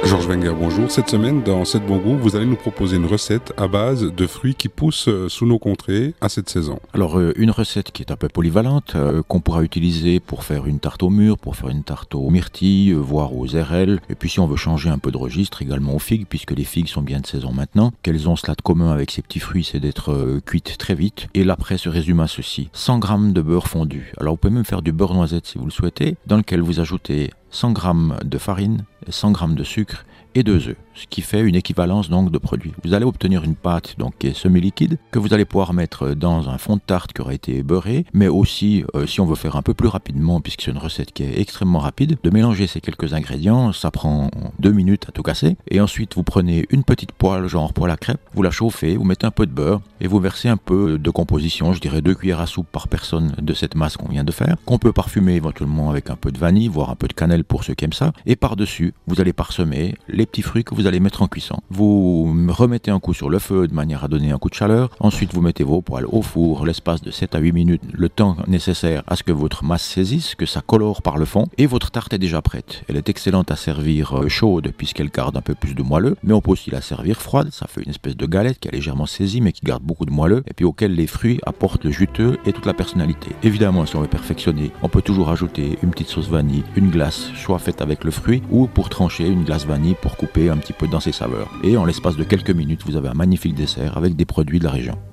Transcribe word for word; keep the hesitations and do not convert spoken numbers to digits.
Georges Wenger, bonjour. Cette semaine, dans Sept Bon Goût, vous allez nous proposer une recette à base de fruits qui poussent sous nos contrées à cette saison. Alors, euh, une recette qui est un peu polyvalente, euh, qu'on pourra utiliser pour faire une tarte au mûr, pour faire une tarte aux myrtilles, euh, voire aux R L. Et puis, si on veut changer un peu de registre, également aux figues, puisque les figues sont bien de saison maintenant. Qu'elles ont cela de commun avec ces petits fruits, c'est d'être euh, cuites très vite. Et l'après se résume à ceci. cent grammes de beurre fondu. Alors, vous pouvez même faire du beurre noisette si vous le souhaitez, dans lequel vous ajoutez cent grammes de farine, cent grammes de sucre et deux œufs, ce qui fait une équivalence donc de produit. Vous allez obtenir une pâte donc qui est semi-liquide que vous allez pouvoir mettre dans un fond de tarte qui aura été beurré, mais aussi euh, si on veut faire un peu plus rapidement, puisque c'est une recette qui est extrêmement rapide, de mélanger ces quelques ingrédients. Ça prend deux minutes à tout casser, et ensuite vous prenez une petite poêle genre poêle à crêpes, vous la chauffez, vous mettez un peu de beurre et vous versez un peu de composition, je dirais deux cuillères à soupe par personne de cette masse qu'on vient de faire, qu'on peut parfumer éventuellement avec un peu de vanille, voire un peu de cannelle pour ceux qui aiment ça, et par-dessus vous allez parsemer les petits fruits que vous allez mettre en cuisson. Vous remettez un coup sur le feu de manière à donner un coup de chaleur. Ensuite, vous mettez vos poêles au four l'espace de sept à huit minutes, le temps nécessaire à ce que votre masse saisisse, que ça colore par le fond, et votre tarte est déjà prête. Elle est excellente à servir chaude puisqu'elle garde un peu plus de moelleux, mais on peut aussi la servir froide. Ça fait une espèce de galette qui est légèrement saisie mais qui garde beaucoup de moelleux et puis auquel les fruits apportent le juteux et toute la personnalité. Évidemment, si on veut perfectionner, on peut toujours ajouter une petite sauce vanille, une glace, soit faite avec le fruit ou pour trancher une glace vanille pour couper un petit peu dans ses saveurs. Et en l'espace de quelques minutes, vous avez un magnifique dessert avec des produits de la région.